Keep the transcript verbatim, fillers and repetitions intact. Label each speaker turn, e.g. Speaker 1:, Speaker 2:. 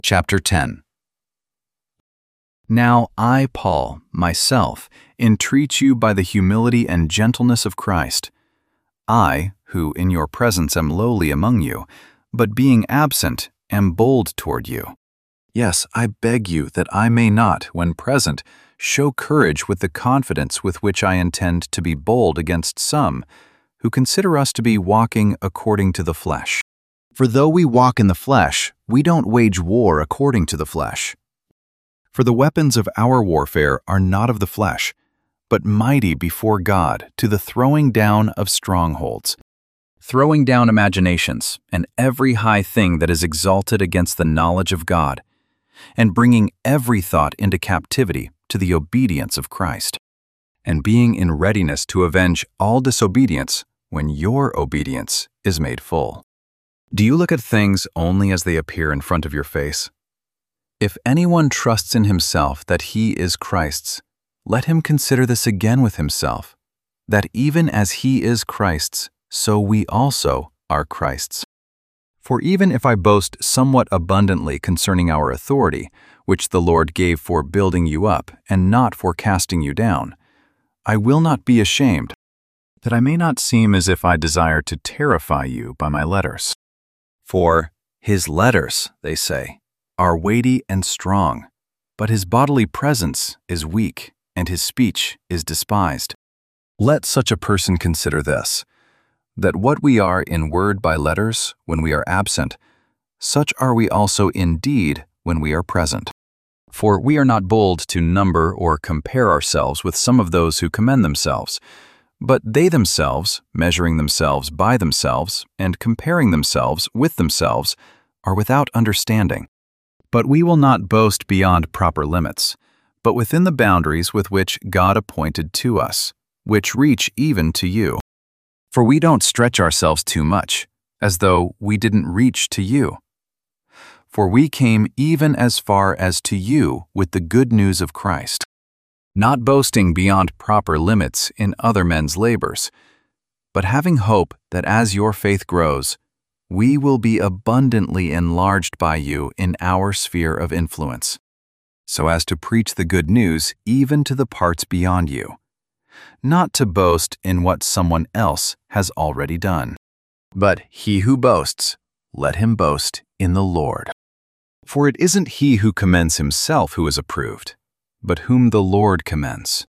Speaker 1: Chapter ten. Now I, Paul, myself, entreat you by the humility and gentleness of Christ. I, who in your presence am lowly among you, but being absent, am bold toward you. Yes, I beg you that I may not, when present, show courage with the confidence with which I intend to be bold against some, who consider us to be walking according to the flesh. For though we walk in the flesh, we don't wage war according to the flesh. For the weapons of our warfare are not of the flesh, but mighty before God to the throwing down of strongholds, throwing down imaginations and every high thing that is exalted against the knowledge of God, and bringing every thought into captivity to the obedience of Christ, and being in readiness to avenge all disobedience when your obedience is made full. Do you look at things only as they appear in front of your face? If anyone trusts in himself that he is Christ's, let him consider this again with himself, that even as he is Christ's, so we also are Christ's. For even if I boast somewhat abundantly concerning our authority, which the Lord gave for building you up and not for casting you down, I will not be ashamed, that I may not seem as if I desire to terrify you by my letters. For his letters, they say, are weighty and strong, but his bodily presence is weak, and his speech is despised. Let such a person consider this, that what we are in word by letters when we are absent, such are we also in deed when we are present. For we are not bold to number or compare ourselves with some of those who commend themselves, but they themselves, measuring themselves by themselves and comparing themselves with themselves, are without understanding. But we will not boast beyond proper limits, but within the boundaries with which God appointed to us, which reach even to you. For we don't stretch ourselves too much, as though we didn't reach to you. For we came even as far as to you with the good news of Christ, not boasting beyond proper limits in other men's labors, but having hope that as your faith grows, we will be abundantly enlarged by you in our sphere of influence, so as to preach the good news even to the parts beyond you, not to boast in what someone else has already done. But he who boasts, let him boast in the Lord. For it isn't he who commends himself who is approved, but whom the Lord commends.